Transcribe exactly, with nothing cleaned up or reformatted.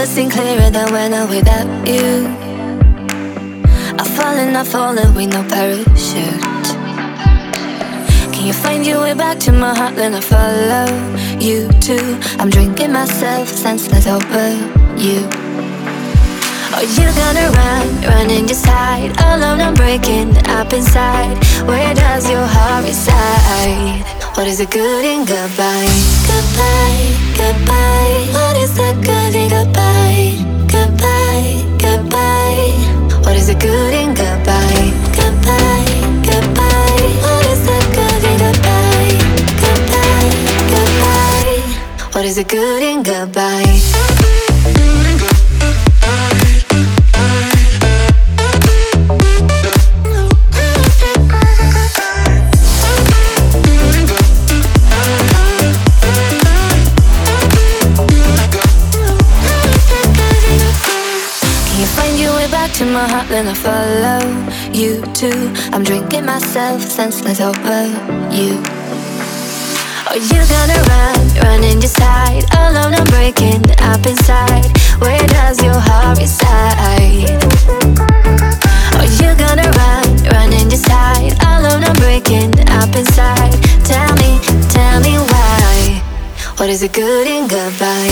seen clearer than when I'm without you. I've fallen, I've fallen with no parachute. Can you find your way back to my heart? Then I follow you too. I'm drinking myself senseless over you. Are you gonna run, run and just hide? Alone I'm breaking up inside. Where does your heart reside? What is the good in goodbye? Goodbye, goodbye. What is the good in goodbye? Goodbye, goodbye. What is the good in goodbye? Goodbye, goodbye. What is the good in goodbye? Goodbye, goodbye. What is the good in goodbye? To my heart, then I follow you too. I'm drinking myself senseless over you. Are you gonna run, run and just hide? Alone I'm breaking up inside. Where does your heart reside? Are you gonna run, run and just hide? Alone I'm breaking up inside. Tell me, tell me why. What is the good in goodbye?